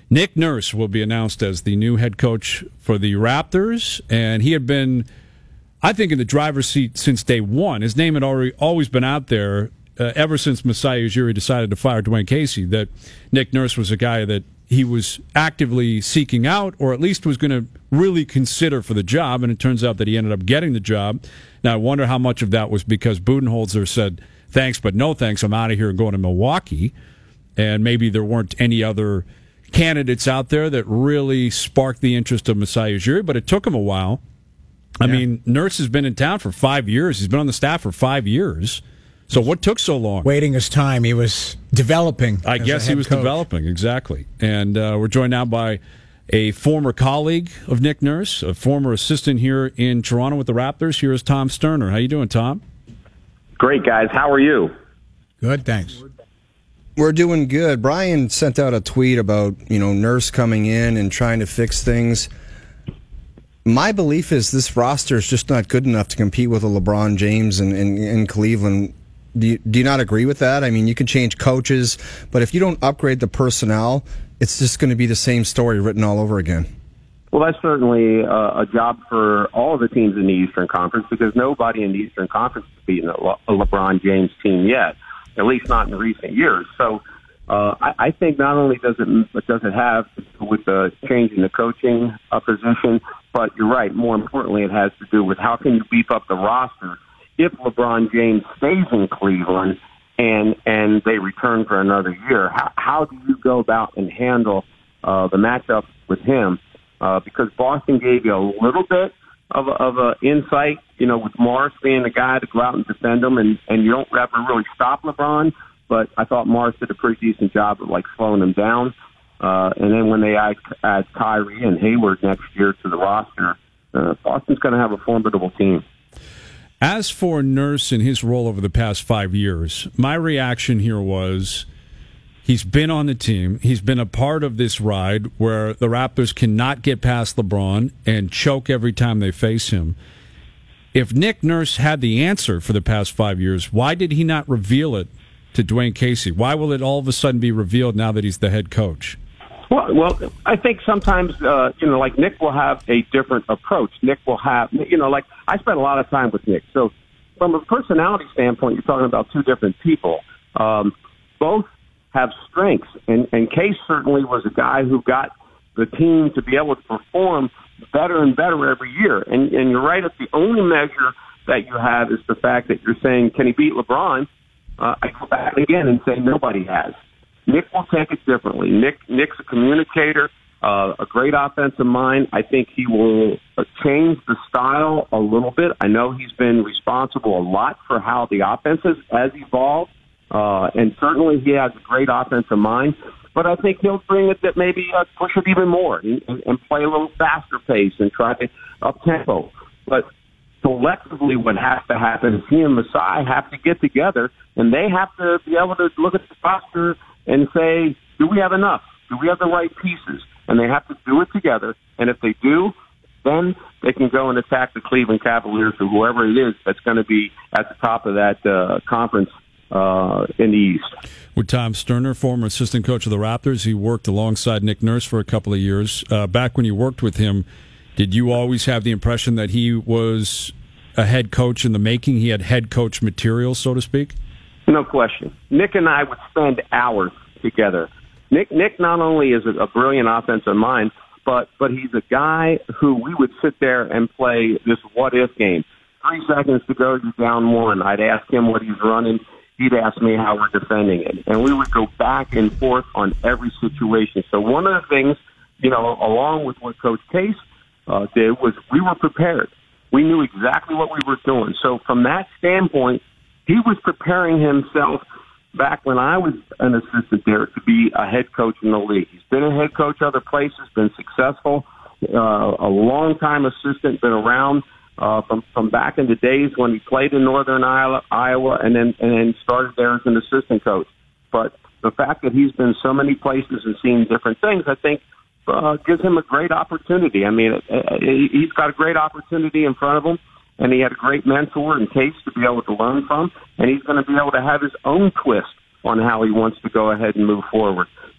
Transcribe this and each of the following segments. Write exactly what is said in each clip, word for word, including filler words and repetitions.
Nick Nurse will be announced as the new head coach for the Raptors, and he had been, I think, in the driver's seat since day one. His name had already always been out there uh, ever since Masai Ujiri decided to fire Dwayne Casey, that Nick Nurse was a guy that he was actively seeking out, or at least was going to really consider for the job, and it turns out that he ended up getting the job. Now, I wonder how much of that was because Budenholzer said, thanks, but no thanks, I'm out of here and going to Milwaukee, and maybe there weren't any other candidates out there that really sparked the interest of Masai Ujiri, but it took him a while. I yeah. mean, Nurse has been in town for five years. He's been on the staff for five years. So what took so long? Waiting his time. He was developing. I guess he was coach. developing, exactly. And uh, we're joined now by a former colleague of Nick Nurse, a former assistant here in Toronto with the Raptors. Here is Tom Sterner. How you doing, Tom? Great, guys. How are you? Good, thanks. We're doing good. Brian sent out a tweet about, you know, Nurse coming in and trying to fix things. My belief is this roster is just not good enough to compete with a LeBron James in, in, in Cleveland. Do you, do you not agree with that? I mean, you can change coaches, but if you don't upgrade the personnel, it's just going to be the same story written all over again. Well, that's certainly uh, a job for all of the teams in the Eastern Conference, because nobody in the Eastern Conference has beaten a, Le- a LeBron James team yet, at least not in recent years. So uh, I, I think not only does it does it have to do with the change in the coaching uh, position, but you're right, more importantly, it has to do with how can you beef up the roster if LeBron James stays in Cleveland and and they return for another year. How, how do you go about and handle uh, the matchup with him? Uh, because Boston gave you a little bit of a, of a insight, you know, with Morris being the guy to go out and defend him, and, and you don't ever really stop LeBron. But I thought Morris did a pretty decent job of, like, slowing him down. Uh, and then when they add, add Kyrie and Hayward next year to the roster, uh, Boston's going to have a formidable team. As for Nurse and his role over the past five years, my reaction here was he's been on the team. He's been a part of this ride where the Raptors cannot get past LeBron and choke every time they face him. If Nick Nurse had the answer for the past five years, why did he not reveal it to Dwayne Casey? Why will it all of a sudden be revealed now that he's the head coach? Well, well, I think sometimes, uh, you know, like Nick will have a different approach. Nick will have, you know, like I spent a lot of time with Nick. So from a personality standpoint, you're talking about two different people. Um, both have strengths, and, and Case certainly was a guy who got the team to be able to perform better and better every year. And, and you're right, it's the only measure that you have is the fact that you're saying, can he beat LeBron? Uh, I go back again and say nobody has. Nick will take it differently. Nick Nick's a communicator, uh, a great offensive mind. I think he will uh, change the style a little bit. I know he's been responsible a lot for how the offense has, has evolved, uh, and certainly he has a great offensive mind. But I think he'll bring it that maybe uh, push it even more and, and play a little faster pace and try to up tempo. But collectively, what has to happen is he and Masai have to get together, and they have to be able to look at the roster and say, do we have enough? Do we have the right pieces? And they have to do it together. And if they do, then they can go and attack the Cleveland Cavaliers or whoever it is that's going to be at the top of that uh, conference uh, in the East. With Tom Sterner, former assistant coach of the Raptors, he worked alongside Nick Nurse for a couple of years. Uh, back when you worked with him, did you always have the impression that he was a head coach in the making? He had head coach material, so to speak? No question. Nick and I would spend hours together. Nick Nick not only is a, a brilliant offensive mind, but but he's a guy who we would sit there and play this what-if game. Three seconds to go, you're down one. I'd ask him what he's running. He'd ask me how we're defending it. And we would go back and forth on every situation. So one of the things, you know, along with what Coach Case uh, did, was we were prepared. We knew exactly what we were doing. So from that standpoint, he was preparing himself back when I was an assistant there to be a head coach in the league. He's been a head coach other places, been successful, uh, a long-time assistant, been around uh, from, from back in the days when he played in Northern Iowa, Iowa and then and then started there as an assistant coach. But the fact that he's been so many places and seen different things, I think, uh, gives him a great opportunity. I mean, he's got a great opportunity in front of him. And he had a great mentor in Case to be able to learn from, and he's going to be able to have his own twist on how he wants to go ahead and move forward.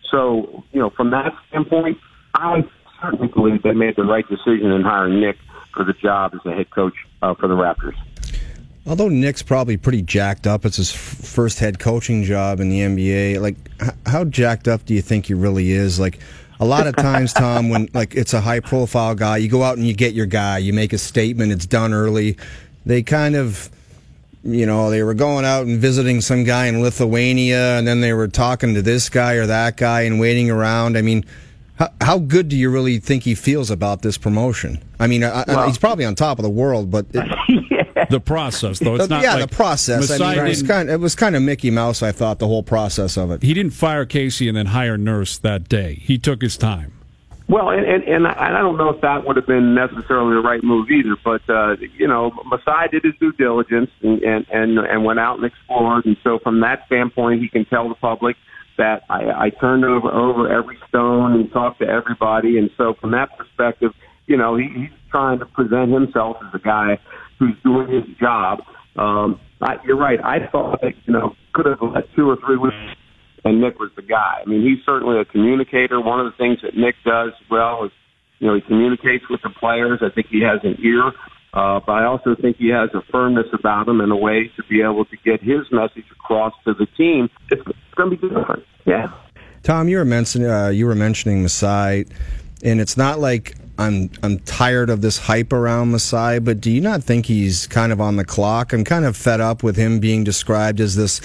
So, you know, from that standpoint, I certainly believe they made the right decision in hiring Nick for the job as the head coach uh, for the Raptors. Although Nick's probably pretty jacked up, it's his f- first head coaching job in the N B A. Like, h- how jacked up do you think he really is? Like, a lot of times, Tom, when like it's a high-profile guy, you go out and you get your guy, you make a statement, it's done early. They kind of, you know, they were going out and visiting some guy in Lithuania, and then they were talking to this guy or that guy and waiting around. I mean, how, how good do you really think he feels about this promotion? I mean, I, well, I, he's probably on top of the world, but it, The process, though, it's not yeah, like the process. I mean, it was, didn't- kind of, it was kind of Mickey Mouse, I thought, the whole process of it. he didn't fire Casey and then hire Nurse that day. He took his time. Well, and, and, and I don't know if that would have been necessarily the right move either, but, uh, you know, Masai did his due diligence and, and, and, and went out and explored, and so from that standpoint, he can tell the public that I, I turned over, over every stone and talked to everybody, and so from that perspective, you know, he, he's trying to present himself as a guy who's doing his job. Um, I, you're right. I thought that, you know, could have let two or three weeks, and Nick was the guy. I mean, he's certainly a communicator. One of the things that Nick does well is, you know, he communicates with the players. I think he has an ear, uh, but I also think he has a firmness about him and a way to be able to get his message across to the team. It's, it's going to be different. Yeah. Tom, you were mentioning uh, you were mentioning Masai, and it's not like I'm I'm tired of this hype around Masai, but do you not think he's kind of on the clock? I'm kind of fed up with him being described as this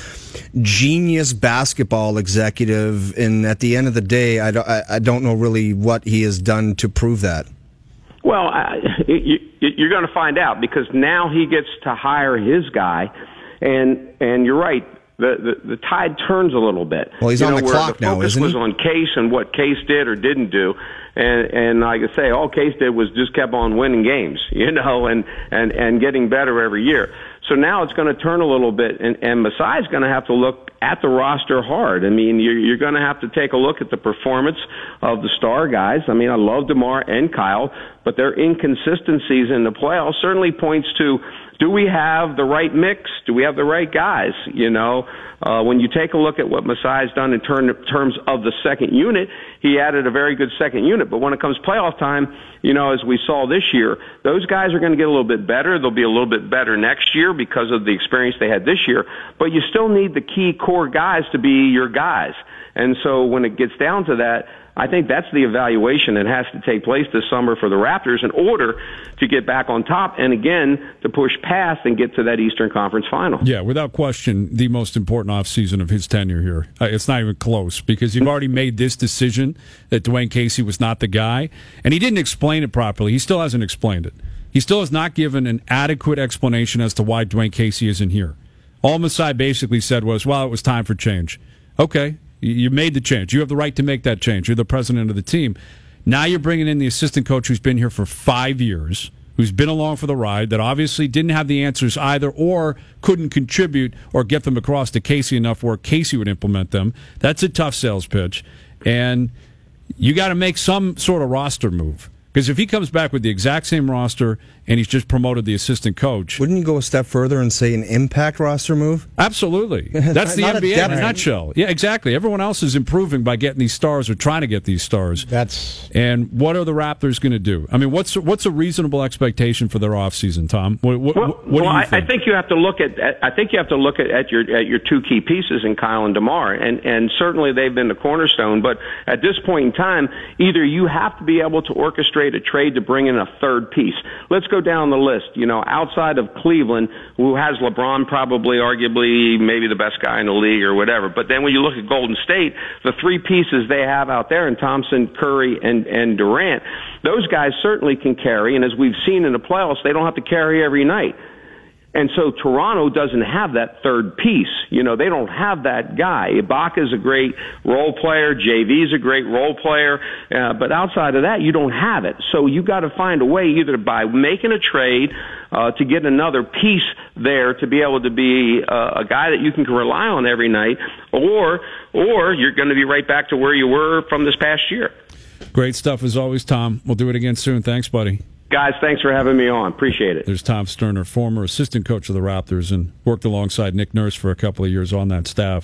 genius basketball executive, and at the end of the day, I don't, I, I don't know really what he has done to prove that. Well, I, you, you're going to find out, because now he gets to hire his guy, and and you're right. The, the the tide turns a little bit. Well, he's you on know, the where clock the now, focus isn't he? was on Case and what Case did or didn't do, and and like I say, all Case did was just kept on winning games, you know, and and and getting better every year. So now it's going to turn a little bit, and and Masai's going to have to look at the roster hard. I mean, you're you're going to have to take a look at the performance of the star guys. I mean, I love DeMar and Kyle, but their inconsistencies in the playoffs certainly points to, do we have the right mix? Do we have the right guys? You know, uh, when you take a look at what Masai's done in turn, terms of the second unit, he added a very good second unit. But when it comes playoff time, you know, as we saw this year, those guys are going to get a little bit better. They'll be a little bit better next year because of the experience they had this year. But you still need the key core guys to be your guys. And so when it gets down to that, I think that's the evaluation that has to take place this summer for the Raptors in order to get back on top and, again, to push past and get to that Eastern Conference final. Yeah, without question, the most important offseason of his tenure here. Uh, it's not even close, because you've already made this decision that Dwayne Casey was not the guy, and he didn't explain it properly. He still hasn't explained it. He still has not given an adequate explanation as to why Dwayne Casey isn't here. All Masai basically said was, well, it was time for change. Okay. You made the change. You have the right to make that change. You're the president of the team. Now you're bringing in the assistant coach who's been here for five years, who's been along for the ride, that obviously didn't have the answers either, or couldn't contribute or get them across to Casey enough where Casey would implement them. That's a tough sales pitch. And you got to make some sort of roster move. Because if he comes back with the exact same roster and he's just promoted the assistant coach, Wouldn't you go a step further and say an impact roster move? absolutely. That's the Not a N B A in a depth- nutshell. Yeah, exactly. Everyone else is improving by getting these stars or trying to get these stars. That's And what are the Raptors going to do? I mean, what's what's a reasonable expectation for their offseason, Tom? What, what, Well, what do well you I, think? I think you have to look at. I think you have to look at, at your at your two key pieces in Kyle and DeMar, and and certainly they've been the cornerstone. But at this point in time, either you have to be able to orchestrate a trade to bring in a third piece. Let's go down the list. You know, outside of Cleveland, who has LeBron, probably, arguably, maybe the best guy in the league or whatever. But then when you look at Golden State, the three pieces they have out there in Thompson, Curry, and and Durant, those guys certainly can carry. And as we've seen in the playoffs, they don't have to carry every night. And so Toronto doesn't have that third piece. You know, they don't have that guy. Ibaka's a great role player. J V's a great role player. Uh, but outside of that, you don't have it. So you got to find a way either by making a trade uh, to get another piece there to be able to be uh, a guy that you can rely on every night, or or you're going to be right back to where you were from this past year. Great stuff as always, Tom. We'll do it again soon. Thanks, buddy. Guys, thanks for having me on. Appreciate it. There's Tom Sterner, former assistant coach of the Raptors, and worked alongside Nick Nurse for a couple of years on that staff.